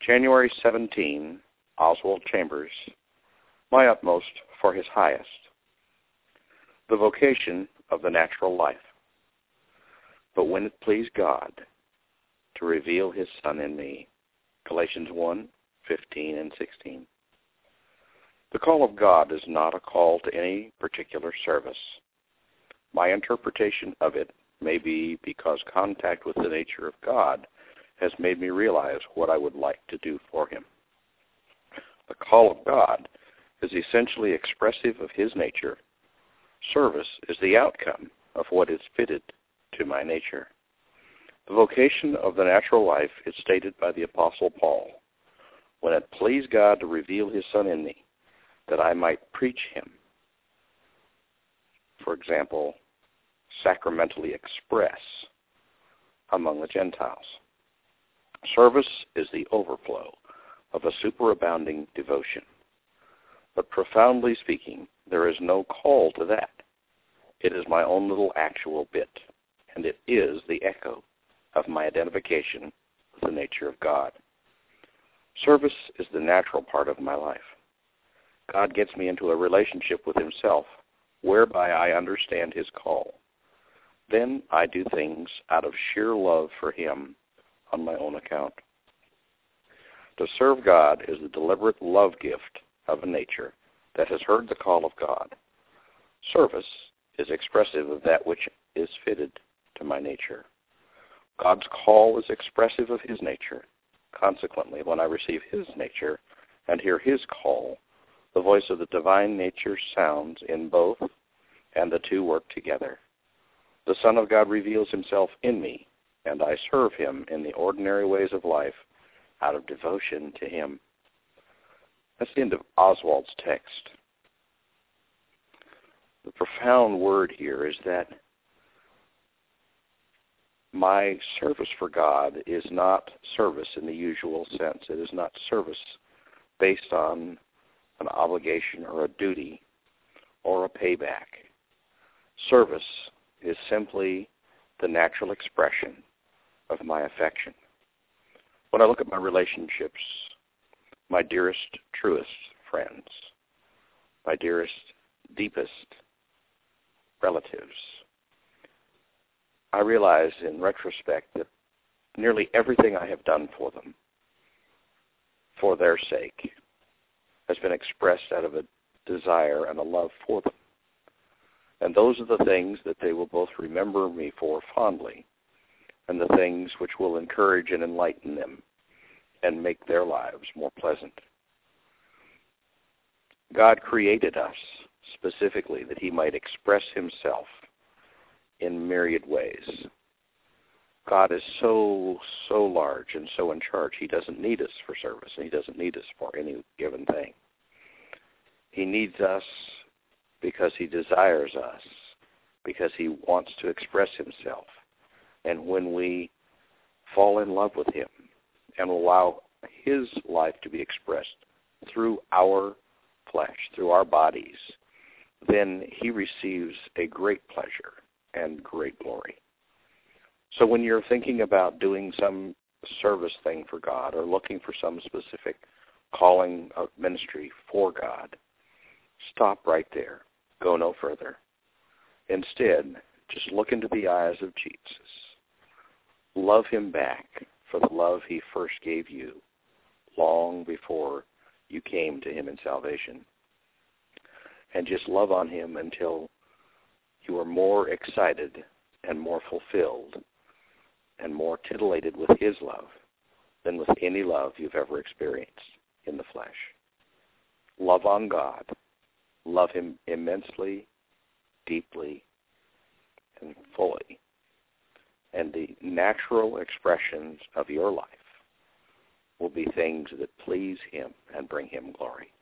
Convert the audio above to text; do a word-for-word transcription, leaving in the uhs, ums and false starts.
January seventeenth, Oswald Chambers, My Utmost for His Highest. The vocation of the natural life. But when it pleased God to reveal His Son in me, Galatians one, fifteen and sixteen. The call of God is not a call to any particular service. My interpretation of it may be because contact with the nature of God has made me realize what I would like to do for Him. The call of God is essentially expressive of His nature. Service is the outcome of what is fitted to my nature. The vocation of the natural life is stated by the Apostle Paul. When it pleased God to reveal His Son in me, that I might preach Him. For example, sacramentally express among the Gentiles. Service is the overflow of a superabounding devotion. But profoundly speaking, there is no call to that. It is my own little actual bit, and it is the echo of my identification with the nature of God. Service is the natural part of my life. God gets me into a relationship with Himself, whereby I understand His call. Then I do things out of sheer love for Him on my own account. To serve God is the deliberate love gift of a nature that has heard the call of God. Service is expressive of that which is fitted to my nature. God's call is expressive of His nature. Consequently, when I receive His nature and hear His call, the voice of the divine nature sounds in both, and the two work together. The Son of God reveals Himself in me, and I serve Him in the ordinary ways of life out of devotion to Him. That's the end of Oswald's text. The profound word here is that my service for God is not service in the usual sense. It is not service based on an obligation or a duty or a payback. Service is simply the natural expression of my affection. When I look at my relationships, my dearest, truest friends, my dearest, deepest relatives, I realize in retrospect that nearly everything I have done for them, for their sake, has been expressed out of a desire and a love for them. And those are the things that they will both remember me for fondly, and the things which will encourage and enlighten them and make their lives more pleasant. God created us specifically that He might express Himself in myriad ways. God is so, so large and so in charge. He doesn't need us for service, and He doesn't need us for any given thing. He needs us because He desires us, because He wants to express Himself. And when we fall in love with Him and allow His life to be expressed through our flesh, through our bodies, then He receives a great pleasure and great glory. So when you're thinking about doing some service thing for God or looking for some specific calling of ministry for God, stop right there. Go no further. Instead, just look into the eyes of Jesus. Love Him back for the love He first gave you long before you came to Him in salvation. And just love on Him until you are more excited and more fulfilled and more titillated with His love than with any love you've ever experienced in the flesh. Love on God. Love Him immensely, deeply, and fully. And the natural expressions of your life will be things that please Him and bring Him glory.